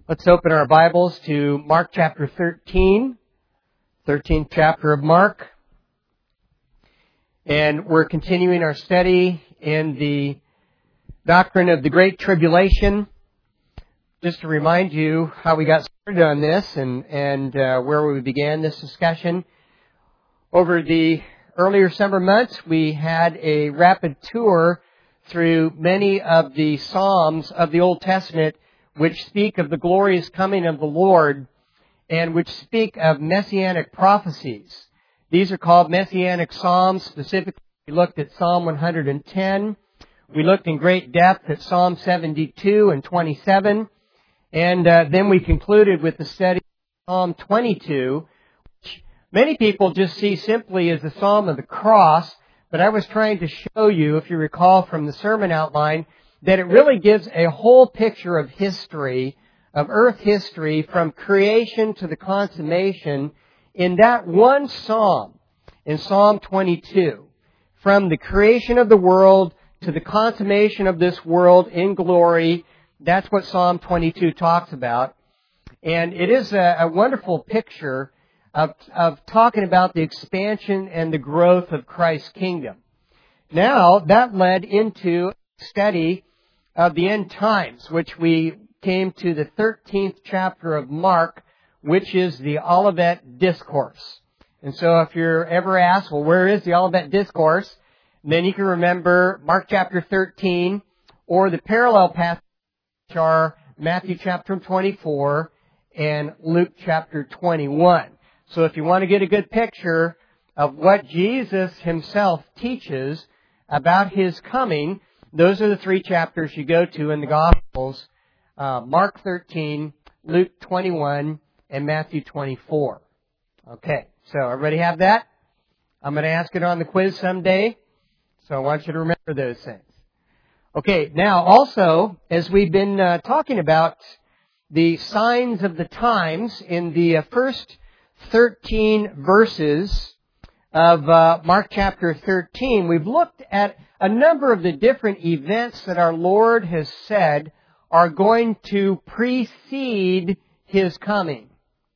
Let's open our Bibles to Mark chapter 13, 13th chapter of Mark. And we're continuing our study in the doctrine of the Great Tribulation. Just to remind you how we got started on this and where we began this discussion. Over the earlier summer months, we had a rapid tour through many of the Psalms of the Old Testament which speak of the glorious coming of the Lord and which speak of messianic prophecies. These are called messianic psalms. Specifically, we looked at Psalm 110. We looked in great depth at Psalm 72 and 27. And then we concluded with the study of Psalm 22, which many people just see simply as the Psalm of the Cross. But I was trying to show you, if you recall from the sermon outline, that it really gives a whole picture of history, of earth history, from creation to the consummation in that one psalm, in Psalm 22. From the creation of the world to the consummation of this world in glory, that's what Psalm 22 talks about. And it is a wonderful picture of talking about the expansion and the growth of Christ's kingdom. Now, that led into a study of the end times, which we came to the 13th chapter of Mark, which is the Olivet Discourse. And so if you're ever asked, well, where is the Olivet Discourse? Then you can remember Mark chapter 13 or the parallel passages, which are Matthew chapter 24 and Luke chapter 21. So if you want to get a good picture of what Jesus himself teaches about his coming, those are the three chapters you go to in the Gospels, Mark 13, Luke 21, and Matthew 24. Okay, so everybody have that? I'm going to ask it on the quiz someday, so I want you to remember those things. Okay, now also, as we've been talking about the signs of the times in the first 13 verses of Mark chapter 13, we've looked at a number of the different events that our Lord has said are going to precede His coming.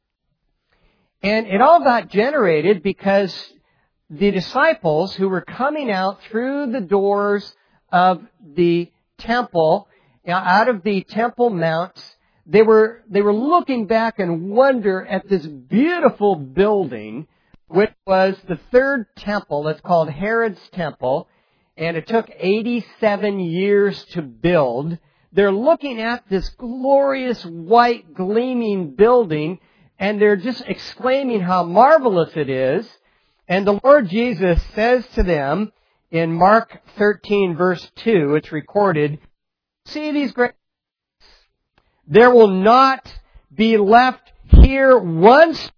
And it all got generated because the disciples who were coming out through the doors of the temple, out of the Temple Mount, they were looking back and wonder at this beautiful building, which was the third temple. That's called Herod's Temple. And it took 87 years to build. They're looking at this glorious white gleaming building, and they're just exclaiming how marvelous it is. And the Lord Jesus says to them in Mark 13 verse 2, it's recorded, "See these great things? There will not be left here one stone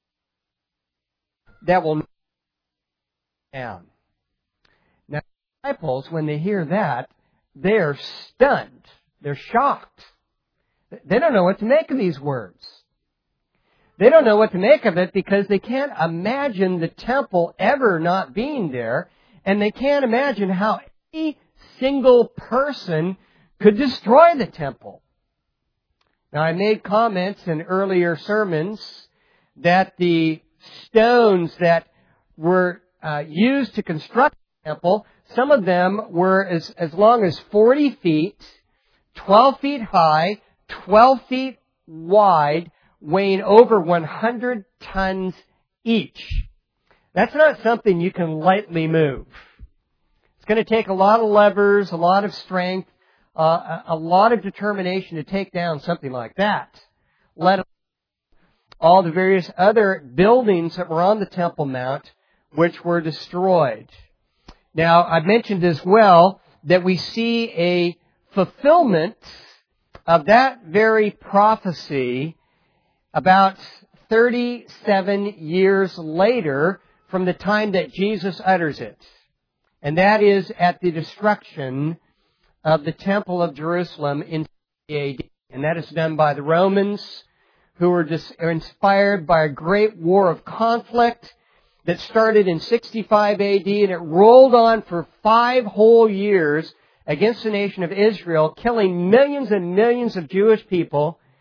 that will not be down." Now, the disciples, when they hear that, they're stunned. They're shocked. They don't know what to make of these words. They don't know what to make of it because they can't imagine the temple ever not being there, and they can't imagine how any single person could destroy the temple. Now, I made comments in earlier sermons that the stones that were used to construct the temple, some of them were as long as 40 feet, 12 feet high, 12 feet wide, weighing over 100 tons each. That's not something you can lightly move. It's going to take a lot of levers, a lot of strength, a lot of determination to take down something like that. Let alone all the various other buildings that were on the Temple Mount, which were destroyed. Now, I've mentioned as well that we see a fulfillment of that very prophecy about 37 years later from the time that Jesus utters it. And that is at the destruction of the Temple of Jerusalem in 70 AD. And that is done by the Romans, who were inspired by a great war of conflict that started in 65 AD, and it rolled on for 5 whole years against the nation of Israel, killing millions and millions of Jewish people.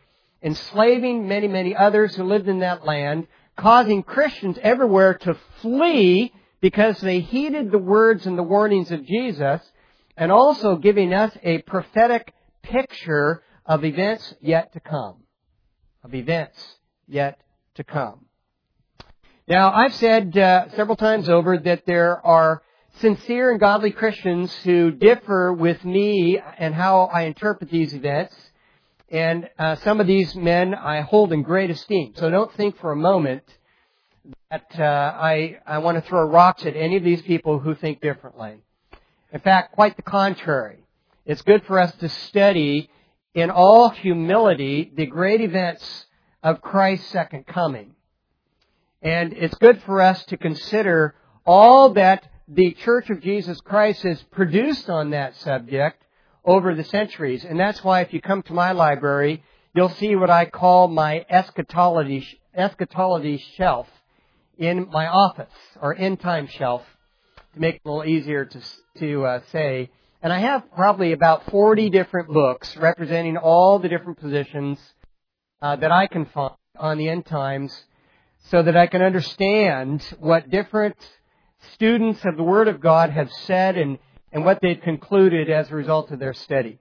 enslaving many, many others who lived in that land, causing Christians everywhere to flee because they heeded the words and the warnings of Jesus, and also giving us a prophetic picture of events yet to come. Of events yet to come. Now, I've said several times over that there are sincere and godly Christians who differ with me and how I interpret these events. And some of these men I hold in great esteem. So don't think for a moment that I want to throw rocks at any of these people who think differently. In fact, quite the contrary. It's good for us to study in all humility the great events of Christ's second coming. And it's good for us to consider all that the Church of Jesus Christ has produced on that subject over the centuries. And that's why if you come to my library, you'll see what I call my eschatology shelf in my office, or end time shelf, to make it a little easier to say. And I have probably about 40 different books representing all the different positions that I can find on the end times, so that I can understand what different students of the Word of God have said and what they've concluded as a result of their study.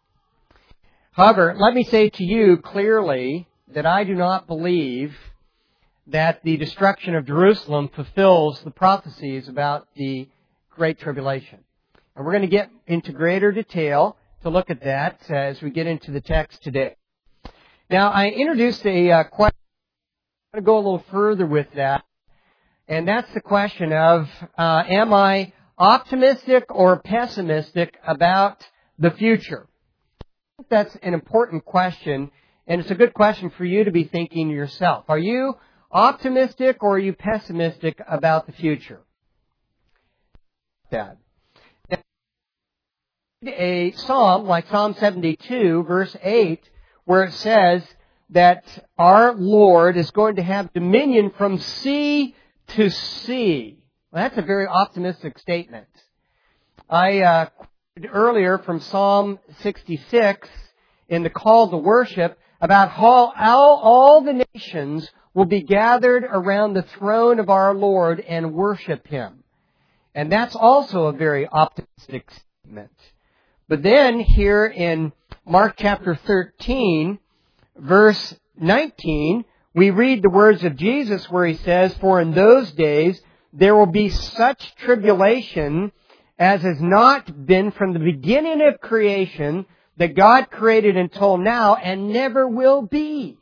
However, let me say to you clearly that I do not believe that the destruction of Jerusalem fulfills the prophecies about the Great Tribulation. And we're going to get into greater detail to look at that as we get into the text today. Now, I introduced a question. I'm going to go a little further with that. And that's the question of, am I optimistic or pessimistic about the future? I think that's an important question, and it's a good question for you to be thinking yourself. Are you optimistic or are you pessimistic about the future? That. A psalm like Psalm 72, verse 8, where it says that our Lord is going to have dominion from sea to sea. Well, that's a very optimistic statement. I quoted earlier from Psalm 66 in the call to worship about how all the nations will be gathered around the throne of our Lord and worship Him. And that's also a very optimistic statement. But then here in Mark chapter 13, verse 19, we read the words of Jesus where He says, "For in those days there will be such tribulation as has not been from the beginning of creation that God created until now and never will be."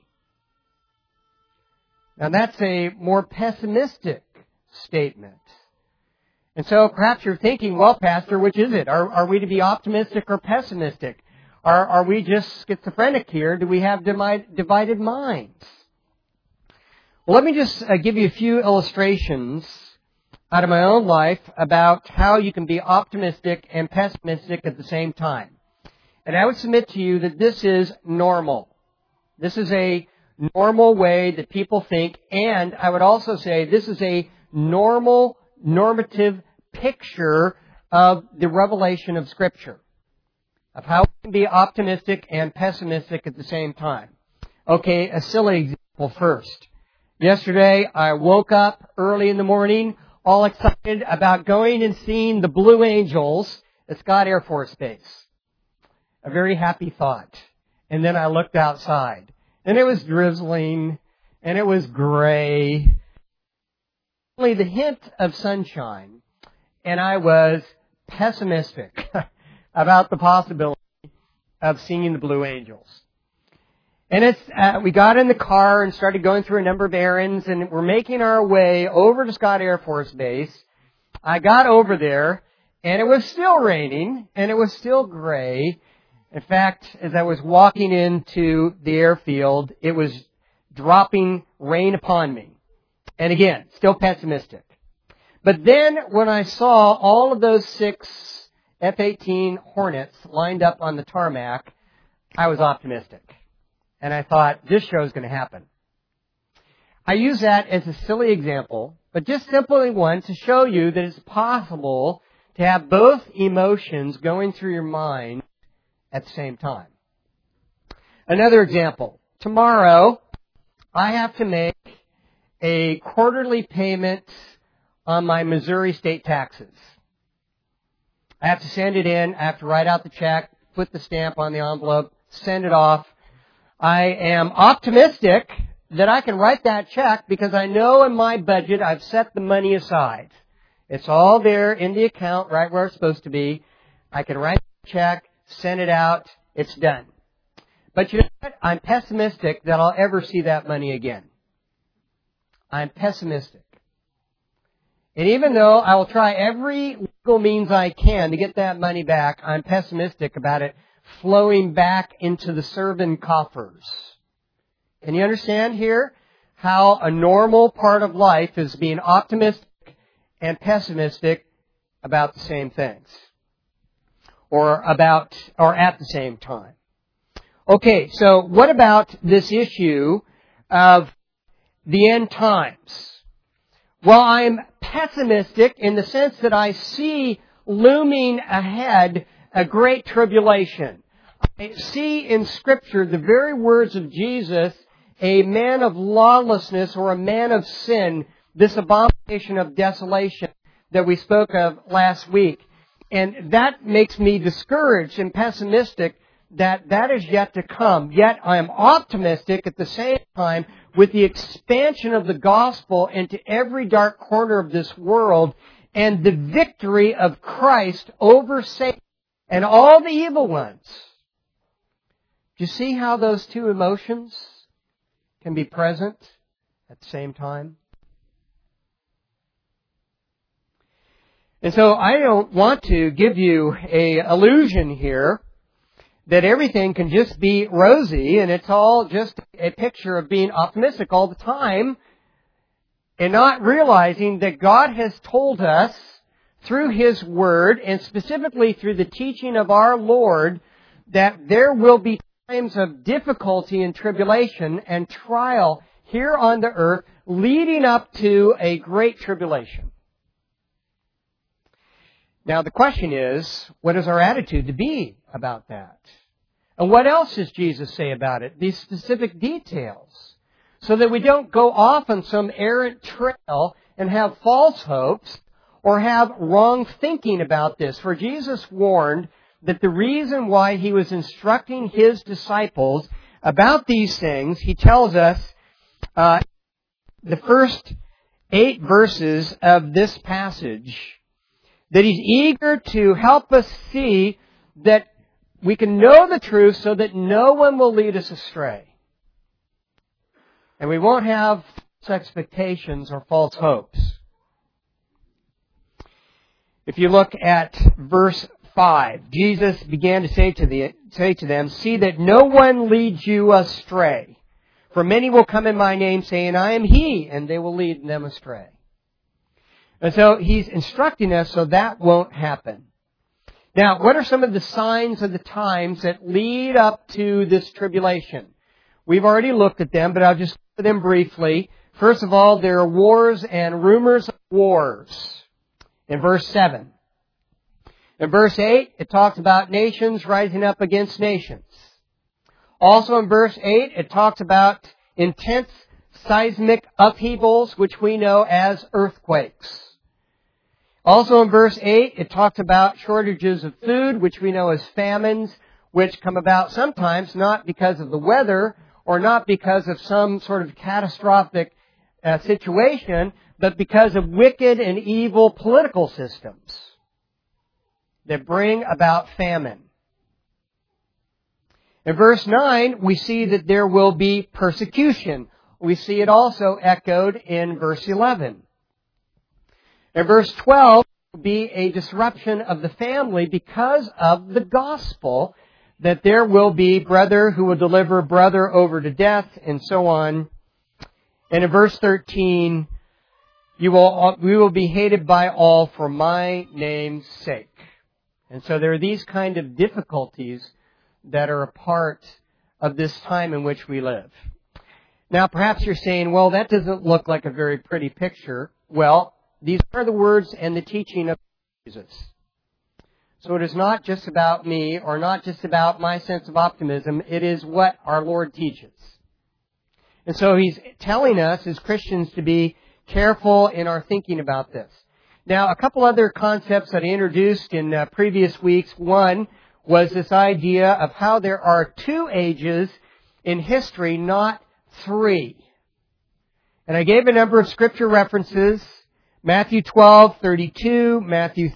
Now that's a more pessimistic statement. And so perhaps you're thinking, well, Pastor, which is it? Are we to be optimistic or pessimistic? Are we just schizophrenic here? Do we have divided minds? Well, let me just give you a few illustrations out of my own life about how you can be optimistic and pessimistic at the same time. And I would submit to you that this is normal. This is a normal way that people think, and I would also say this is a normative picture of the revelation of Scripture, of how we can be optimistic and pessimistic at the same time. Okay, a silly example first. Yesterday, I woke up early in the morning, all excited about going and seeing the Blue Angels at Scott Air Force Base. A very happy thought. And then I looked outside, and it was drizzling, and it was gray. Only the hint of sunshine, and I was pessimistic about the possibility of seeing the Blue Angels. And we got in the car and started going through a number of errands, and we're making our way over to Scott Air Force Base. I got over there, and it was still raining, and it was still gray. In fact, as I was walking into the airfield, it was dropping rain upon me. And again, still pessimistic. But then when I saw all of those 6 F-18 Hornets lined up on the tarmac, I was optimistic. And I thought, this show is going to happen. I use that as a silly example, but just simply one to show you that it's possible to have both emotions going through your mind at the same time. Another example. tomorrow I have to make a quarterly payment on my Missouri state taxes. I have to send it in. I have to write out the check, put the stamp on the envelope, send it off. I am optimistic that I can write that check because I know in my budget I've set the money aside. It's all there in the account right where it's supposed to be. I can write the check, send it out, it's done. But you know what? I'm pessimistic that I'll ever see that money again. I'm pessimistic. And even though I will try every legal means I can to get that money back, I'm pessimistic about it flowing back into the servant coffers. Can you understand here how a normal part of life is being optimistic and pessimistic about the same things? Or at the same time. Okay, so what about this issue of the end times? Well, I'm pessimistic in the sense that I see looming ahead a great tribulation. I see in Scripture the very words of Jesus, a man of lawlessness or a man of sin, this abomination of desolation that we spoke of last week. And that makes me discouraged and pessimistic that is yet to come. Yet I am optimistic at the same time with the expansion of the gospel into every dark corner of this world and the victory of Christ over Satan and all the evil ones. Do you see how those two emotions can be present at the same time? And so I don't want to give you an illusion here that everything can just be rosy and it's all just a picture of being optimistic all the time and not realizing that God has told us through His Word and specifically through the teaching of our Lord that there will be times of difficulty and tribulation and trial here on the earth leading up to a great tribulation. Now the question is, what is our attitude to be about that? And what else does Jesus say about it? These specific details. So that we don't go off on some errant trail and have false hopes or have wrong thinking about this. For Jesus warned that the reason why He was instructing His disciples about these things, He tells us the first 8 verses of this passage, that He's eager to help us see that we can know the truth so that no one will lead us astray. And we won't have false expectations or false hopes. If you look at verse 5, Jesus began to say to them, "See that no one leads you astray. For many will come in my name saying, I am He, and they will lead them astray." And so He's instructing us so that won't happen. Now, what are some of the signs of the times that lead up to this tribulation? We've already looked at them, but I'll just go through them briefly. First of all, there are wars and rumors of wars in verse 7. In verse 8, it talks about nations rising up against nations. Also in verse 8, it talks about intense seismic upheavals, which we know as earthquakes. Also in verse 8, it talks about shortages of food, which we know as famines, which come about sometimes not because of the weather or not because of some sort of catastrophic situation, but because of wicked and evil political systems that bring about famine. In verse 9, we see that there will be persecution. We see it also echoed in verse 11. In verse 12, there will be a disruption of the family because of the gospel, that there will be brother who will deliver brother over to death, and so on. And in verse 13, we will be hated by all for my name's sake. And so there are these kind of difficulties that are a part of this time in which we live. Now, perhaps you're saying, well, that doesn't look like a very pretty picture. Well, these are the words and the teaching of Jesus. So it is not just about me or not just about my sense of optimism. It is what our Lord teaches. And so he's telling us as Christians to be careful in our thinking about this. Now, a couple other concepts that I introduced in previous weeks. One was this idea of how there are 2 ages in history, not 3. And I gave a number of scripture references. Matthew 12:32, Matthew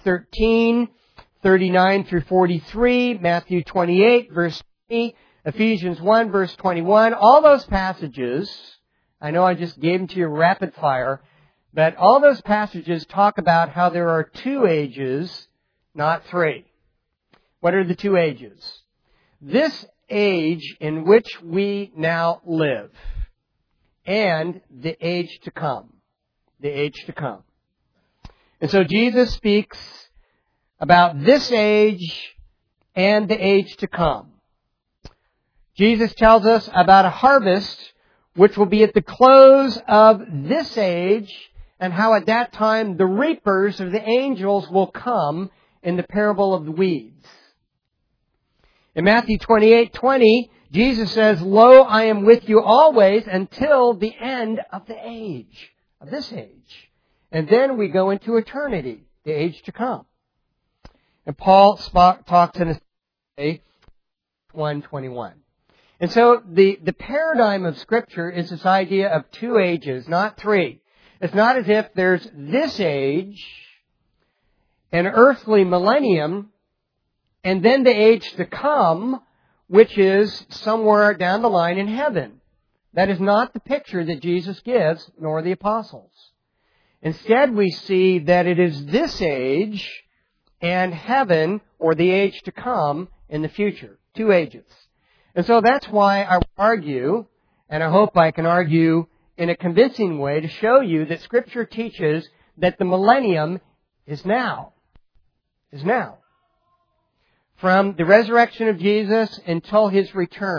13:39 through 43, Matthew 28, verse 20, Ephesians 1, verse 21. All those passages, I know I just gave them to you rapid fire, but all those passages talk about how there are 2 ages, not 3. What are the 2 ages? This age in which we now live and the age to come. The age to come. And so Jesus speaks about this age and the age to come. Jesus tells us about a harvest which will be at the close of this age, and how at that time the reapers or the angels will come in the parable of the weeds. In Matthew 28:20, Jesus says, "Lo, I am with you always until the end of the age," of this age. And then we go into eternity, the age to come. And Paul talks in his 1:21. And so the paradigm of Scripture is this idea of 2 ages, not 3. It's not as if there's this age, an earthly millennium, and then the age to come, which is somewhere down the line in heaven. That is not the picture that Jesus gives, nor the apostles. Instead, we see that it is this age and heaven, or the age to come, in the future. 2 ages. And so that's why I argue, and I hope I can argue in a convincing way to show you that Scripture teaches that the millennium is now. Is now. From the resurrection of Jesus until His return.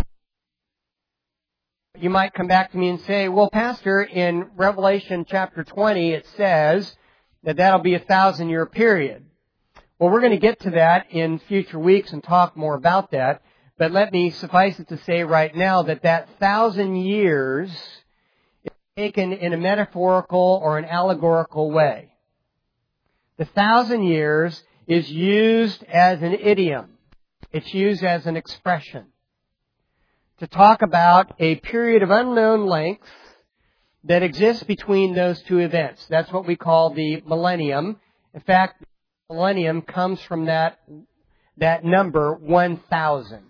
You might come back to me and say, well, Pastor, in Revelation chapter 20, it says that that'll be a 1,000-year period. Well, we're going to get to that in future weeks and talk more about that. But let me suffice it to say right now that 1,000 years is taken in a metaphorical or an allegorical way. The 1,000 years is used as an idiom. It's used as an expression to talk about a period of unknown length that exists between those 2 events. That's what we call the millennium. In fact, the millennium comes from that number 1,000.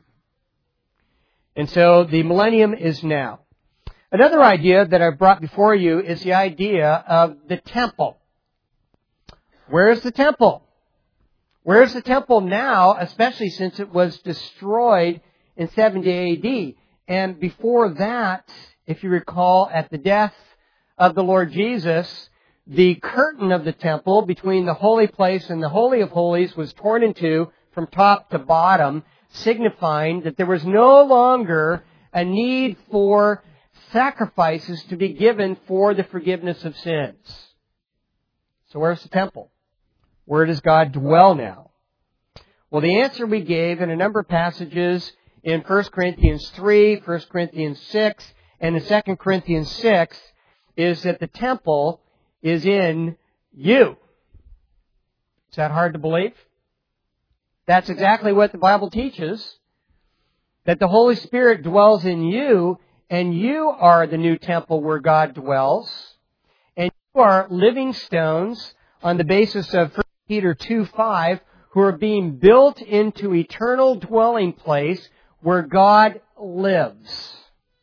And so the millennium is now. Another idea that I've brought before you is the idea of the temple. Where is the temple? Where is the temple now, especially since it was destroyed in 70 A.D.? And before that, if you recall, at the death of the Lord Jesus, the curtain of the temple between the holy place and the Holy of Holies was torn in 2 from top to bottom, signifying that there was no longer a need for sacrifices to be given for the forgiveness of sins. So where's the temple? Where does God dwell now? Well, the answer we gave in a number of passages in 1 Corinthians 3, 1 Corinthians 6, and in 2 Corinthians 6 is that the temple is in you. Is that hard to believe? That's exactly what the Bible teaches. That the Holy Spirit dwells in you, and you are the new temple where God dwells. And you are living stones on the basis of 1 Peter 2:5, who are being built into eternal dwelling place where God lives.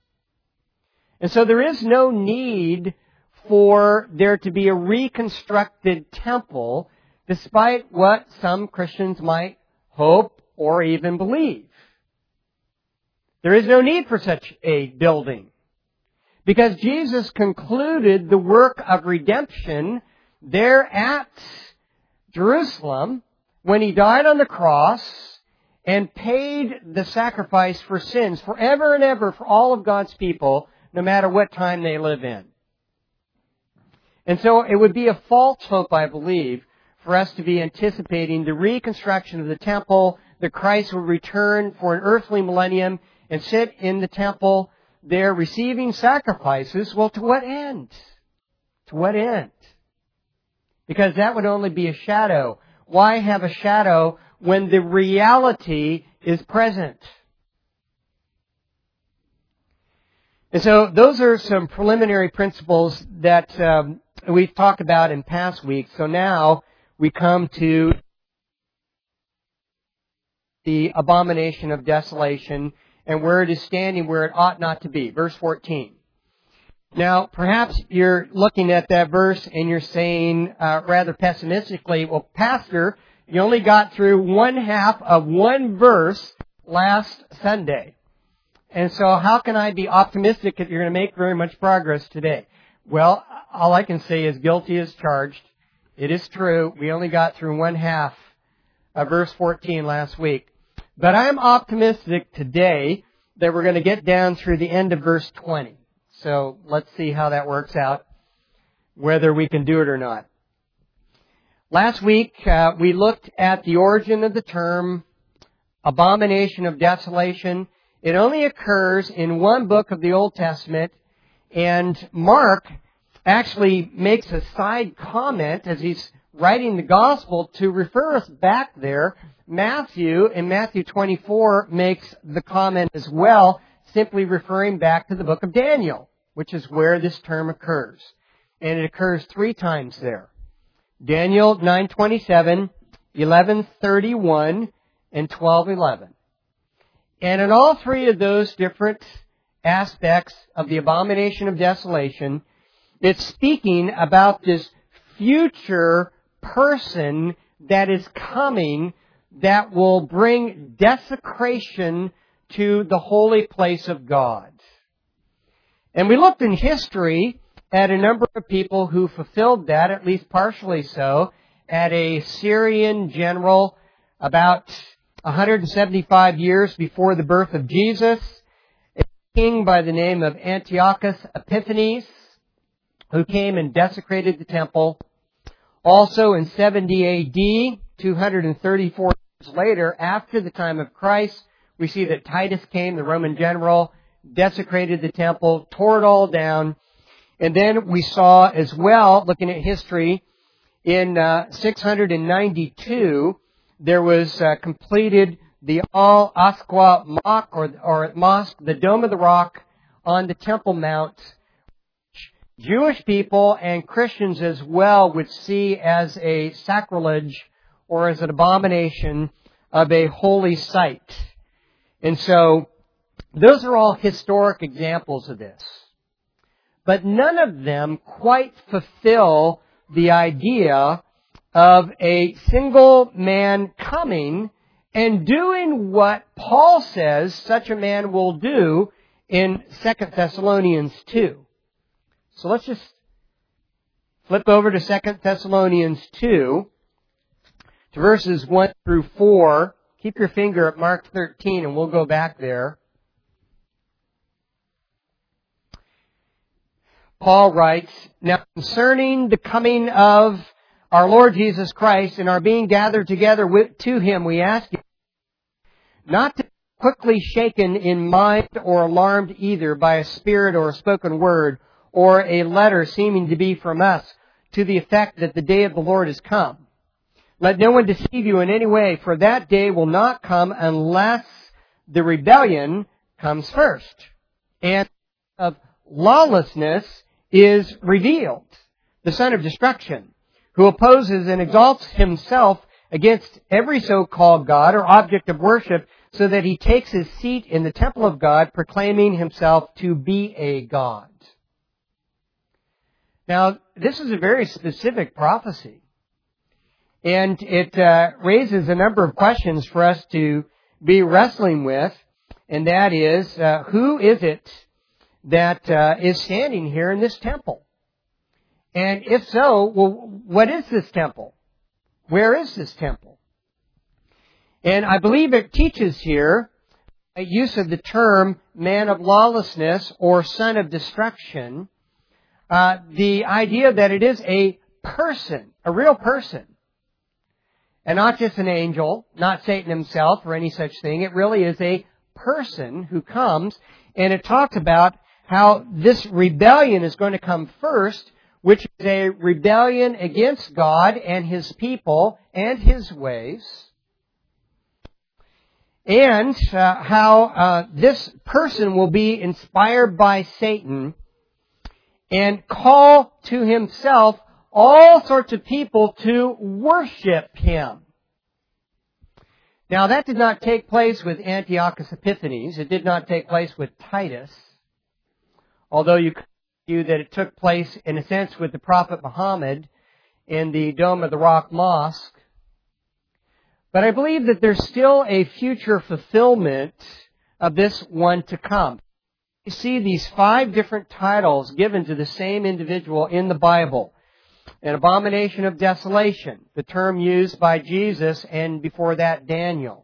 And so there is no need for there to be a reconstructed temple, despite what some Christians might hope or even believe. There is no need for such a building, because Jesus concluded the work of redemption there at Jerusalem when He died on the cross and paid the sacrifice for sins forever and ever for all of God's people, no matter what time they live in. And so it would be a false hope, I believe, for us to be anticipating the reconstruction of the temple, that Christ would return for an earthly millennium and sit in the temple they're receiving sacrifices. Well, to what end? To what end? Because that would only be a shadow. Why have a shadow when the reality is present? And so those are some preliminary principles that we've talked about in past weeks. So now we come to the abomination of desolation and where it is standing where it ought not to be. Verse 14. Now, perhaps you're looking at that verse and you're saying rather pessimistically, well, Pastor, you only got through one half of one verse last Sunday. And so how can I be optimistic that you're going to make very much progress today? Well, all I can say is guilty as charged. It is true. We only got through one half of verse 14 last week. But I'm optimistic today that we're going to get down through the end of verse 20. So let's see how that works out, whether we can do it or not. Last week, we looked at the origin of the term abomination of desolation. It only occurs in one book of the Old Testament, and Mark actually makes a side comment as he's writing the Gospel to refer us back there. Matthew, in Matthew 24, makes the comment as well, simply referring back to the book of Daniel, which is where this term occurs. And it occurs 3 times there. Daniel 9:27, 11:31, and 12:11. And in all 3 of those different aspects of the abomination of desolation, it's speaking about this future person that is coming that will bring desecration to the holy place of God. And we looked in history at a number of people who fulfilled that, at least partially so, at a Syrian general about 175 years before the birth of Jesus, a king by the name of Antiochus Epiphanes, who came and desecrated the temple. Also in 70 A.D., 234 years later, after the time of Christ, we see that Titus came, the Roman general, desecrated the temple, tore it all down. And then we saw as well, looking at history, in 692, there was completed the Al-Aqsa Mosque, the Dome of the Rock on the Temple Mount. Jewish people and Christians as well would see as a sacrilege or as an abomination of a holy site. And so, those are all historic examples of this. But none of them quite fulfill the idea of a single man coming and doing what Paul says such a man will do in 2 Thessalonians 2. So let's just flip over to 2 Thessalonians 2, to verses 1 through 4. Keep your finger at Mark 13 and we'll go back there. Paul writes, "Now concerning the coming of our Lord Jesus Christ and our being gathered together to Him, we ask you not to be quickly shaken in mind or alarmed either by a spirit or a spoken word or a letter seeming to be from us to the effect that the day of the Lord is come. Let no one deceive you in any way, for that day will not come unless the rebellion comes first, and of lawlessness is revealed, the son of destruction, who opposes and exalts himself against every so-called God or object of worship, so that he takes his seat in the temple of God, proclaiming himself to be a God." Now, this is a very specific prophecy. And it raises a number of questions for us to be wrestling with. And that is, who is it that is standing here in this temple? And if so, well, what is this temple? Where is this temple? And I believe it teaches here a use of the term man of lawlessness or son of destruction. The idea that it is a person, a real person. And not just an angel, not Satan himself or any such thing. It really is a person who comes, and it talks about how this rebellion is going to come first, which is a rebellion against God and His people and His ways. And how this person will be inspired by Satan and call to himself all sorts of people to worship him. Now, that did not take place with Antiochus Epiphanes. It did not take place with Titus. Although you could argue that it took place, in a sense, with the Prophet Muhammad in the Dome of the Rock Mosque. But I believe that there's still a future fulfillment of this one to come. You see these 5 different titles given to the same individual in the Bible. An abomination of desolation, the term used by Jesus and before that Daniel.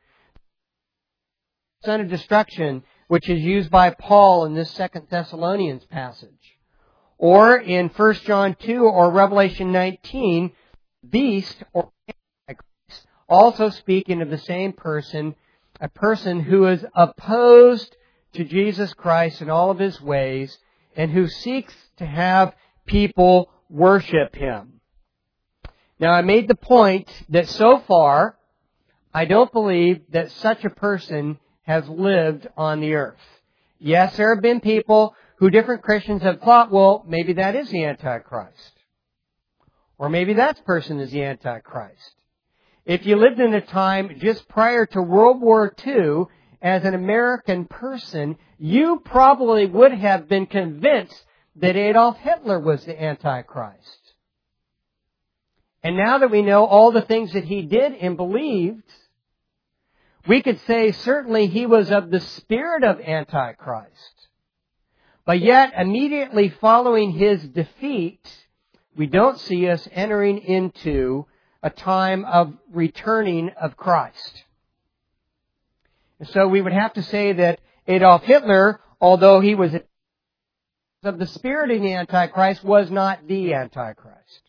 Son of destruction, which is used by Paul in this 2 Thessalonians passage. Or in 1 John 2 or Revelation 19, beast or Antichrist, also speaking of the same person, a person who is opposed to Jesus Christ in all of His ways and who seeks to have people worship Him. Now, I made the point that so far, I don't believe that such a person has lived on the earth. Yes, there have been people who different Christians have thought, well, maybe that is the Antichrist. Or maybe that person is the Antichrist. If you lived in a time just prior to World War II as an American person, you probably would have been convinced that Adolf Hitler was the Antichrist. And now that we know all the things that he did and believed, we could say certainly he was of the spirit of Antichrist. But yet, immediately following his defeat, we don't see us entering into a time of returning of Christ. And so we would have to say that Adolf Hitler, although he was of the spirit of the Antichrist, was not the Antichrist.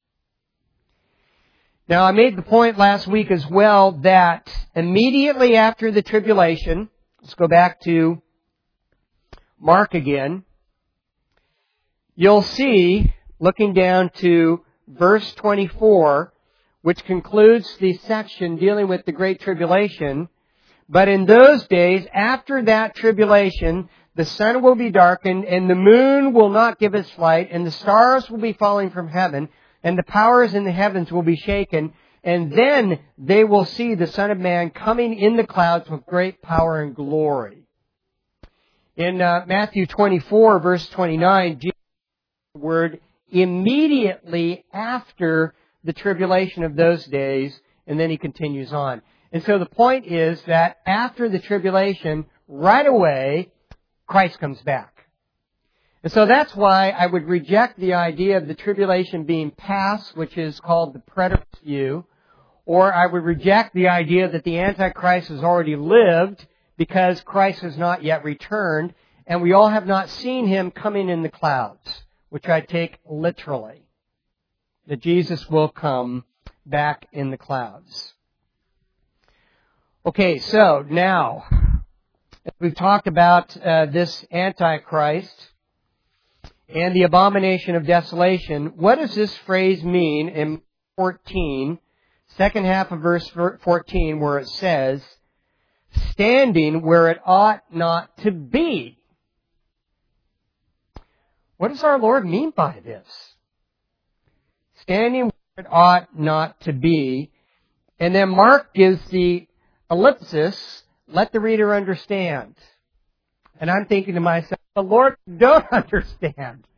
Now, I made the point last week as well that immediately after the tribulation, let's go back to Mark again, you'll see, looking down to verse 24, which concludes the section dealing with the Great Tribulation, but in those days, after that tribulation, the sun will be darkened, and the moon will not give its light, and the stars will be falling from heaven, and the powers in the heavens will be shaken, and then they will see the Son of Man coming in the clouds with great power and glory. In Matthew 24, verse 29, Jesus used the word immediately after the tribulation of those days, and then He continues on. And so the point is that after the tribulation, right away, Christ comes back. And so that's why I would reject the idea of the tribulation being past, which is called the preterist view, or I would reject the idea that the Antichrist has already lived because Christ has not yet returned, and we all have not seen Him coming in the clouds, which I take literally, that Jesus will come back in the clouds. Okay, so now, we've talked about this Antichrist and the abomination of desolation. What does this phrase mean in 14, second half of verse 14, where it says, standing where it ought not to be? What does our Lord mean by this? Standing where it ought not to be. And then Mark gives the ellipsis, let the reader understand. And I'm thinking to myself, the Lord don't understand.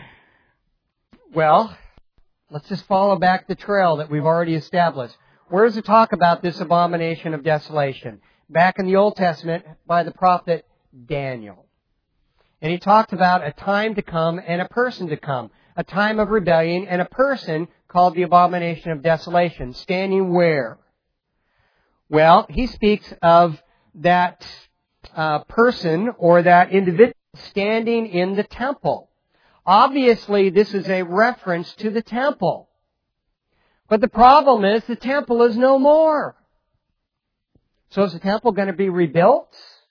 Well, let's just follow back the trail that we've already established. Where does it talk about this abomination of desolation? Back in the Old Testament by the prophet Daniel. And he talked about a time to come and a person to come. A time of rebellion and a person called the abomination of desolation. Standing where? Well, he speaks of that person or that individual standing in the temple. Obviously, this is a reference to the temple. But the problem is the temple is no more. So is the temple going to be rebuilt?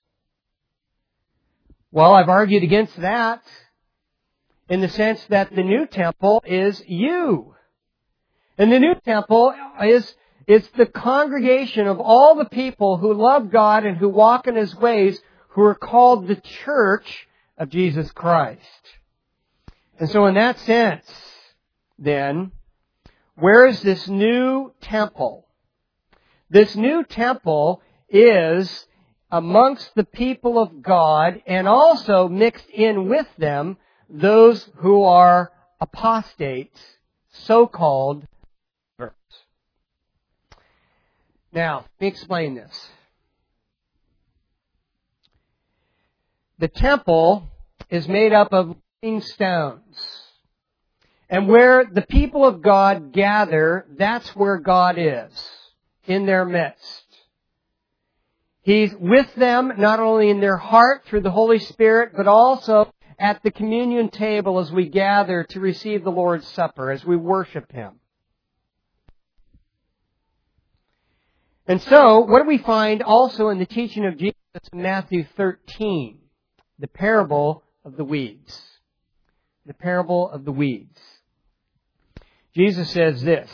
Well, I've argued against that in the sense that the new temple is you. And the new temple is the congregation of all the people who love God and who walk in His ways, who are called the church of Jesus Christ. And so in that sense, then, where is this new temple? This new temple is amongst the people of God, and also mixed in with them those who are apostates, so-called converts. Now, let me explain this. The temple is made up of living stones. And where the people of God gather, that's where God is, in their midst. He's with them, not only in their heart through the Holy Spirit, but also at the communion table as we gather to receive the Lord's Supper, as we worship Him. And so, what do we find also in the teaching of Jesus in Matthew 13? The parable of the weeds. The parable of the weeds. Jesus says this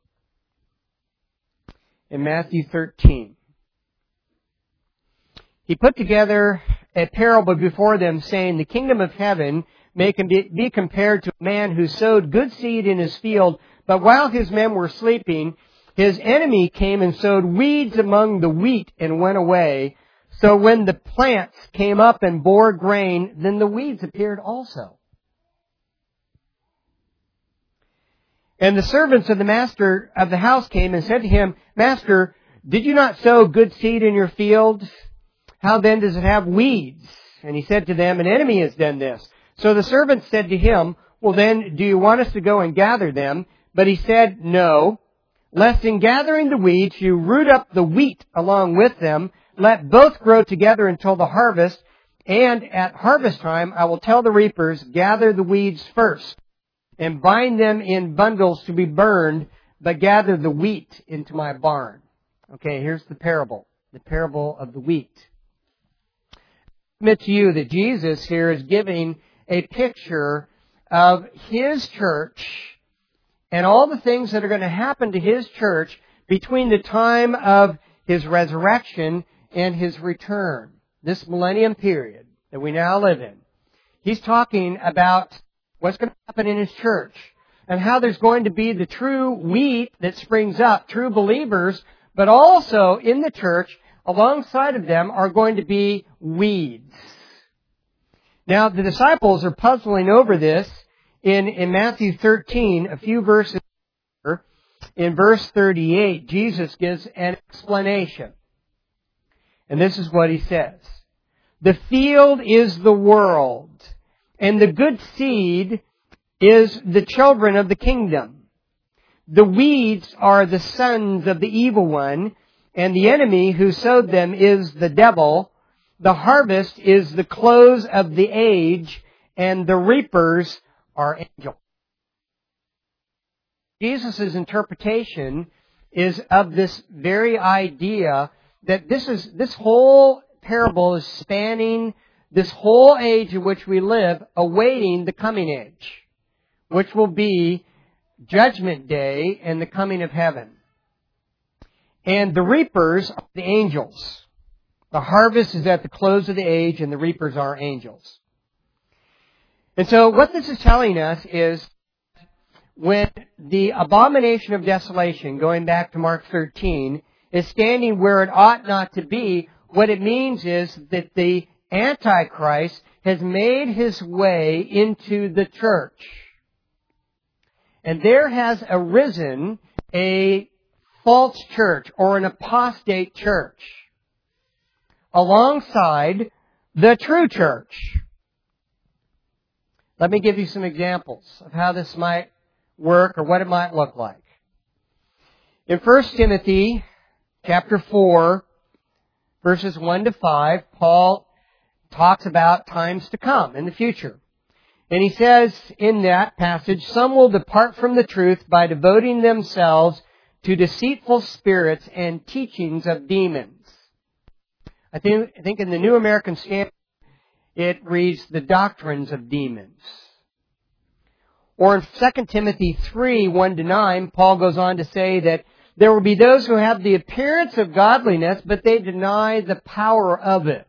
in Matthew 13. He put together a parable before them, saying, "The kingdom of heaven may be compared to a man who sowed good seed in his field, but while his men were sleeping, his enemy came and sowed weeds among the wheat and went away. So when the plants came up and bore grain, then the weeds appeared also. And the servants of the master of the house came and said to him, 'Master, did you not sow good seed in your field? How then does it have weeds?' And he said to them, 'An enemy has done this.' So the servants said to him, 'Well then, do you want us to go and gather them?' But he said, 'No, lest in gathering the weeds you root up the wheat along with them. Let both grow together until the harvest. And at harvest time I will tell the reapers, gather the weeds first, and bind them in bundles to be burned, but gather the wheat into my barn.'" Okay, here's the parable of the wheat. I admit to you that Jesus here is giving a picture of His church and all the things that are going to happen to His church between the time of His resurrection and His return. This millennium period that we now live in. He's talking about what's going to happen in His church and how there's going to be the true wheat that springs up, true believers, but also in the church, alongside of them are going to be weeds. Now, the disciples are puzzling over this in Matthew 13, a few verses later. In verse 38, Jesus gives an explanation. And this is what He says. "The field is the world, and the good seed is the children of the kingdom. The weeds are the sons of the evil one, and the enemy who sowed them is the devil. The harvest is the close of the age, and the reapers are angels." Jesus' interpretation is of this very idea that this whole parable is spanning this whole age in which we live, awaiting the coming age, which will be Judgment Day and the coming of heaven. And the reapers are the angels. The harvest is at the close of the age, and the reapers are angels. And so what this is telling us is when the abomination of desolation, going back to Mark 13, is standing where it ought not to be, what it means is that the Antichrist has made his way into the church. And there has arisen a false church or an apostate church alongside the true church. Let me give you some examples of how this might work or what it might look like. In 1 Timothy chapter 4, verses 1 to 5, Paul talks about times to come in the future. And he says in that passage, "Some will depart from the truth by devoting themselves to deceitful spirits and teachings of demons." I think in the New American Standard, it reads the doctrines of demons. Or in 2 Timothy 3, 1-9, Paul goes on to say that there will be those who have the appearance of godliness, but they deny the power of it.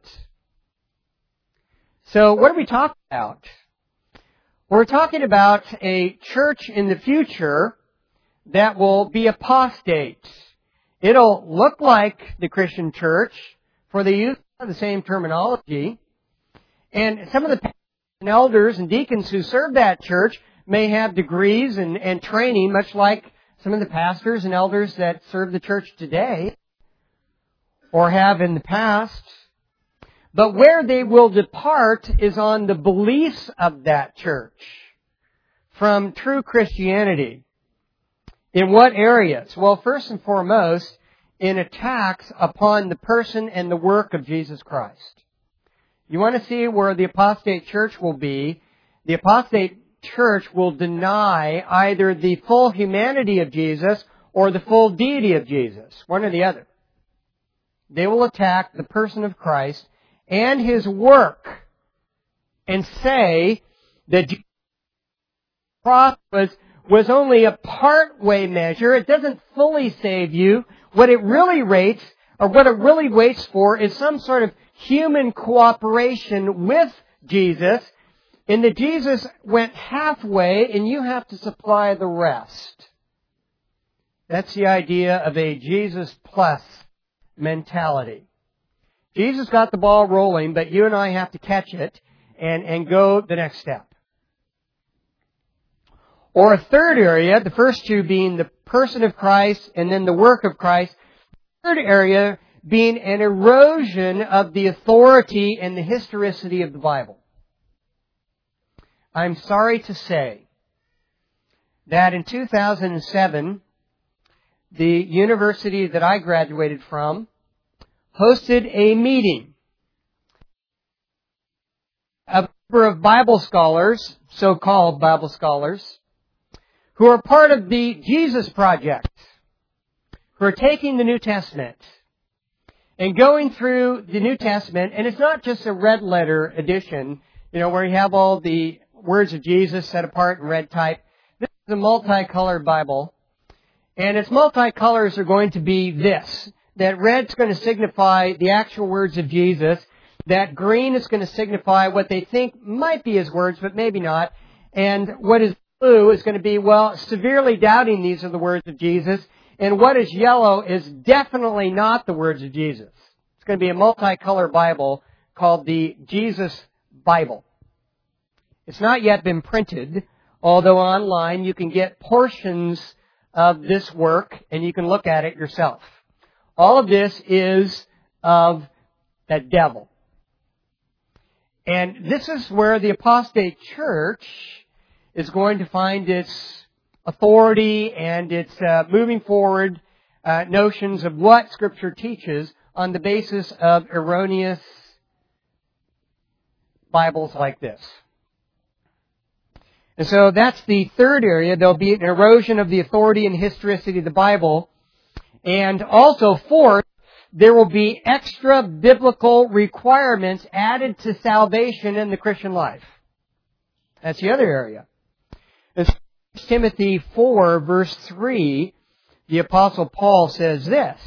So what are we talking about? We're talking about a church in the future that will be apostate. It'll look like the Christian church, for they use the same terminology. And some of the pastors and elders and deacons who serve that church may have degrees and training, much like some of the pastors and elders that serve the church today, or have in the past. But where they will depart is on the beliefs of that church from true Christianity. In what areas? Well, first and foremost, in attacks upon the person and the work of Jesus Christ. You want to see where the apostate church will be? The apostate church will deny either the full humanity of Jesus or the full deity of Jesus, one or the other. They will attack the person of Christ and His work and say that Jesus' cross was only a part-way measure. It doesn't fully save you. What it really rates, or what it really waits for, is some sort of human cooperation with Jesus, in that Jesus went halfway and you have to supply the rest. That's the idea of a Jesus plus mentality. Jesus got the ball rolling, but you and I have to catch it and go the next step. Or a third area, the first two being the person of Christ and then the work of Christ. The third area being an erosion of the authority and the historicity of the Bible. I'm sorry to say that in 2007, the university that I graduated from hosted a meeting. A number of Bible scholars, so-called Bible scholars, who are part of the Jesus Project, who are taking the New Testament and going through the New Testament, and it's not just a red letter edition, where you have all the words of Jesus set apart in red type. This is a multicolored Bible, and its multicolors are going to be this. That red's going to signify the actual words of Jesus. That green is going to signify what they think might be His words, but maybe not. And what is blue is going to be, severely doubting these are the words of Jesus. And what is yellow is definitely not the words of Jesus. It's going to be a multicolored Bible called the Jesus Bible. It's not yet been printed, although online you can get portions of this work and you can look at it yourself. All of this is of the devil. And this is where the apostate church is going to find its authority and its moving forward notions of what Scripture teaches on the basis of erroneous Bibles like this. And so that's the third area. There'll be an erosion of the authority and historicity of the Bible. And also, fourth, there will be extra biblical requirements added to salvation in the Christian life. That's the other area. In 1 Timothy 4, verse 3, the Apostle Paul says this.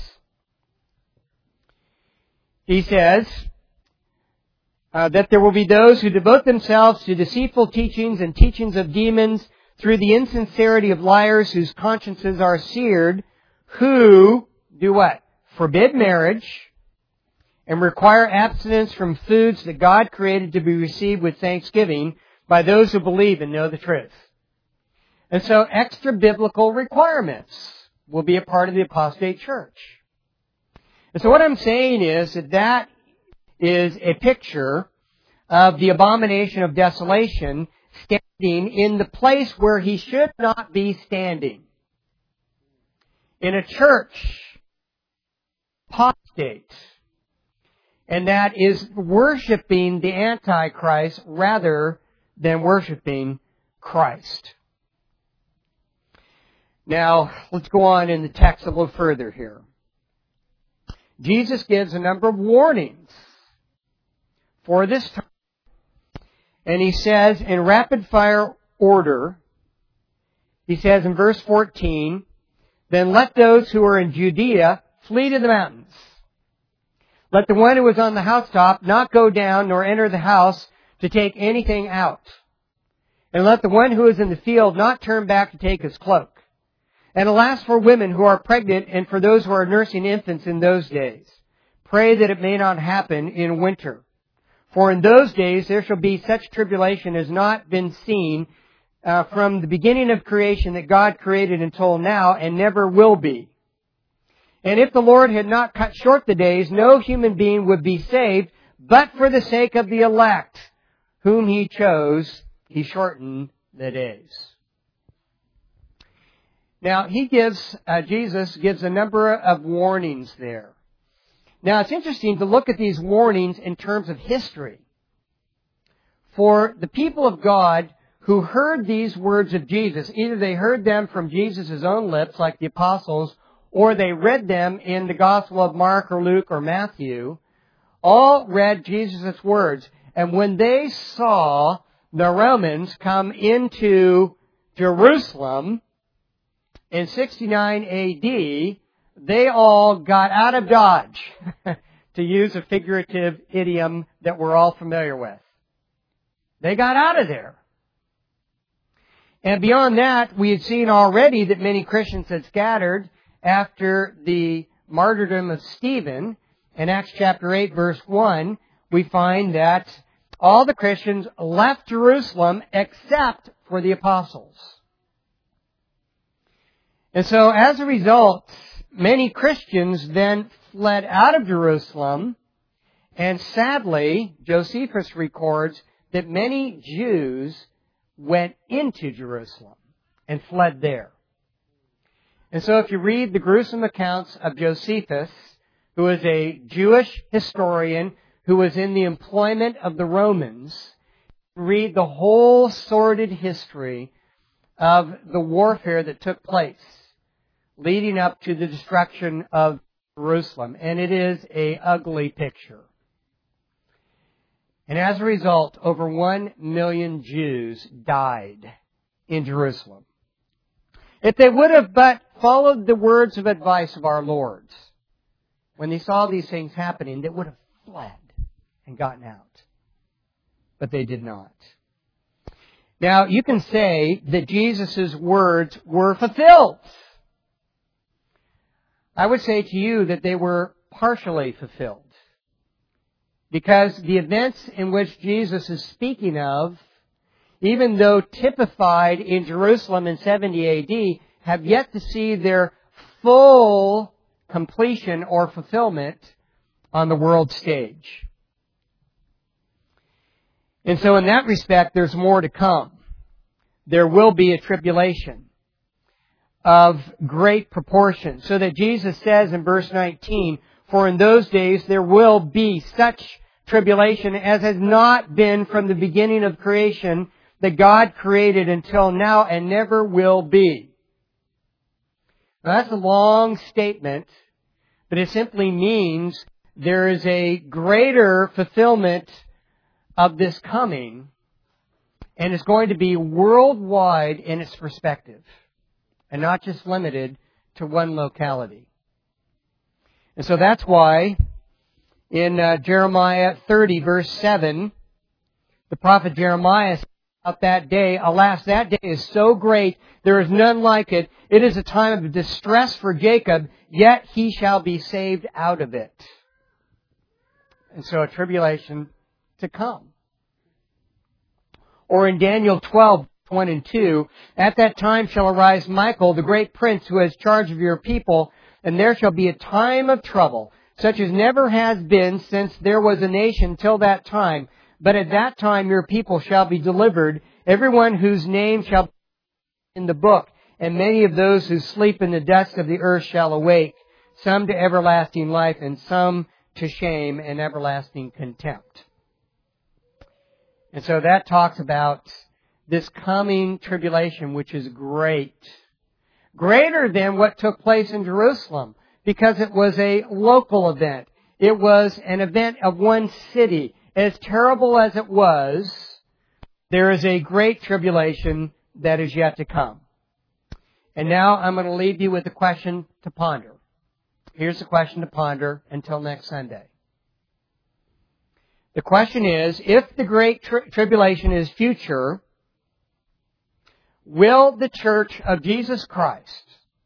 He says that there will be those who devote themselves to deceitful teachings and teachings of demons through the insincerity of liars whose consciences are seared, who do what? Forbid marriage and require abstinence from foods that God created to be received with thanksgiving by those who believe and know the truth. And so extra biblical requirements will be a part of the apostate church. And so what I'm saying is that is a picture of the abomination of desolation standing in the place where he should not be standing. In a church apostate. And that is worshiping the Antichrist rather than worshiping Christ. Now, let's go on in the text a little further here. Jesus gives a number of warnings for this time And he says, in rapid fire order, he says in verse 14, then let those who are in Judea flee to the mountains. Let the one who is on the housetop not go down nor enter the house to take anything out. And let the one who is in the field not turn back to take his cloak. And alas for women who are pregnant and for those who are nursing infants in those days. Pray that it may not happen in winter. For in those days there shall be such tribulation as not been seen from the beginning of creation that God created until now and never will be. And if the Lord had not cut short the days, no human being would be saved, but for the sake of the elect, whom He chose, He shortened the days. Now, Jesus gives a number of warnings there. Now, it's interesting to look at these warnings in terms of history. For the people of God who heard these words of Jesus, either they heard them from Jesus' own lips, like the apostles, or they read them in the Gospel of Mark or Luke or Matthew, all read Jesus' words. And when they saw the Romans come into Jerusalem in 69 A.D., they all got out of Dodge, to use a figurative idiom that we're all familiar with. They got out of there. And beyond that, we had seen already that many Christians had scattered after the martyrdom of Stephen. In Acts chapter 8, verse 1, we find that all the Christians left Jerusalem except for the apostles. And so as a result, many Christians then fled out of Jerusalem, and sadly, Josephus records that many Jews went into Jerusalem and fled there. And so if you read the gruesome accounts of Josephus, who is a Jewish historian who was in the employment of the Romans, read the whole sordid history of the warfare that took place leading up to the destruction of Jerusalem. And it is an ugly picture. And as a result, over 1 million Jews died in Jerusalem. If they would have but followed the words of advice of our Lord's, when they saw these things happening, they would have fled and gotten out. But they did not. Now, you can say that Jesus' words were fulfilled. I would say to you that they were partially fulfilled. Because the events in which Jesus is speaking of, even though typified in Jerusalem in 70 A.D., have yet to see their full completion or fulfillment on the world stage. And so in that respect, there's more to come. There will be a tribulation of great proportion. So that Jesus says in verse 19, for in those days there will be such tribulation as has not been from the beginning of creation that God created until now and never will be. Now that's a long statement, but it simply means there is a greater fulfillment of this coming, and it's going to be worldwide in its perspective, and not just limited to one locality. And so that's why in Jeremiah 30, verse 7, the prophet Jeremiah said about that day, alas, that day is so great, there is none like it. It is a time of distress for Jacob, yet he shall be saved out of it. And so a tribulation to come. Or in Daniel 12, 1 and 2, at that time shall arise Michael, the great prince who has charge of your people, and there shall be a time of trouble, such as never has been since there was a nation till that time. But at that time your people shall be delivered, everyone whose name shall be in the book, and many of those who sleep in the dust of the earth shall awake, some to everlasting life, and some to shame and everlasting contempt. And so that talks about this coming tribulation, which is great. Greater than what took place in Jerusalem, because it was a local event. It was an event of one city. As terrible as it was, there is a great tribulation that is yet to come. And now I'm going to leave you with a question to ponder. Here's the question to ponder until next Sunday. The question is, if the great tribulation is future, will the Church of Jesus Christ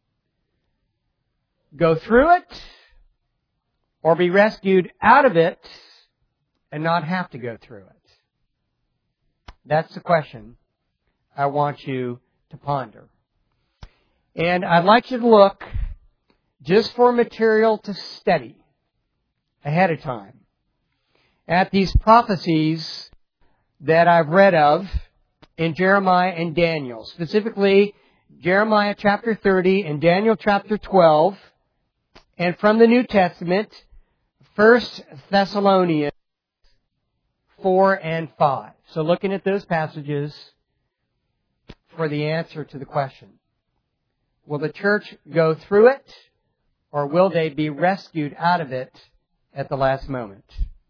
go through it or be rescued out of it and not have to go through it? That's the question I want you to ponder. And I'd like you to look just for material to study ahead of time at these prophecies that I've read of in Jeremiah and Daniel. Specifically, Jeremiah chapter 30 and Daniel chapter 12. And from the New Testament, 1 Thessalonians 4 and 5. So looking at those passages for the answer to the question. Will the church go through it, or will they be rescued out of it at the last moment?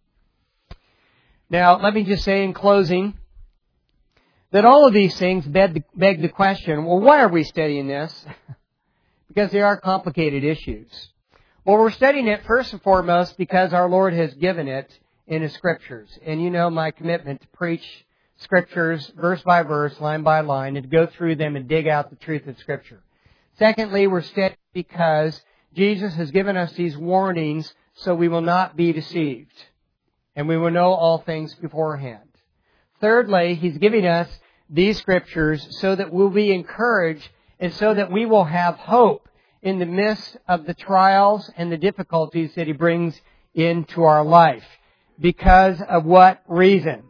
Now, let me just say in closing that all of these things beg the question, well, why are we studying this? Because they are complicated issues. Well, we're studying it first and foremost because our Lord has given it in His Scriptures. And you know my commitment to preach Scriptures verse by verse, line by line, and to go through them and dig out the truth of Scripture. Secondly, we're studying because Jesus has given us these warnings so we will not be deceived. And we will know all things beforehand. Thirdly, He's giving us these Scriptures so that we'll be encouraged and so that we will have hope in the midst of the trials and the difficulties that He brings into our life. Because of what reason?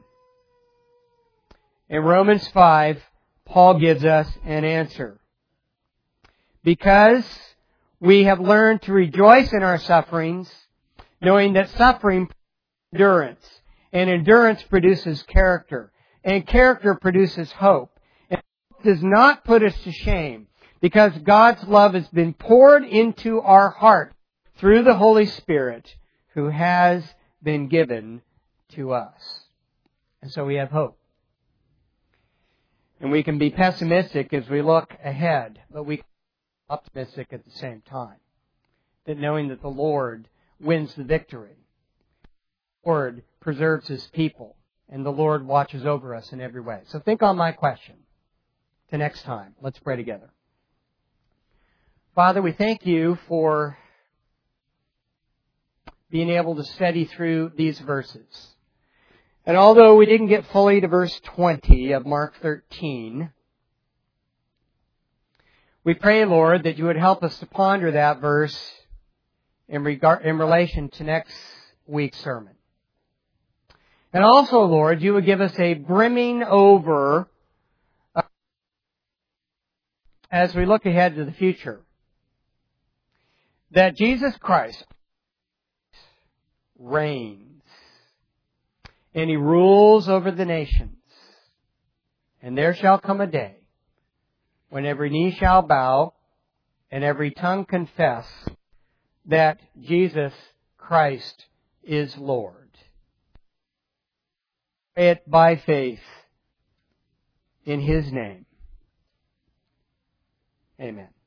In Romans 5, Paul gives us an answer. Because we have learned to rejoice in our sufferings, knowing that suffering produces endurance, and endurance produces character, and character produces hope. And hope does not put us to shame, because God's love has been poured into our heart through the Holy Spirit who has been given to us. And so we have hope. And we can be pessimistic as we look ahead, but we can be optimistic at the same time. That knowing that the Lord wins the victory. The Lord preserves His people, and the Lord watches over us in every way. So think on my question. Till next time, let's pray together. Father, we thank You for being able to study through these verses. And although we didn't get fully to verse 20 of Mark 13, we pray, Lord, that You would help us to ponder that verse in relation to next week's sermon. And also, Lord, You would give us a brimming over as we look ahead to the future, that Jesus Christ reigns. And He rules over the nations. And there shall come a day when every knee shall bow and every tongue confess that Jesus Christ is Lord. Pray it by faith in His name. Amen.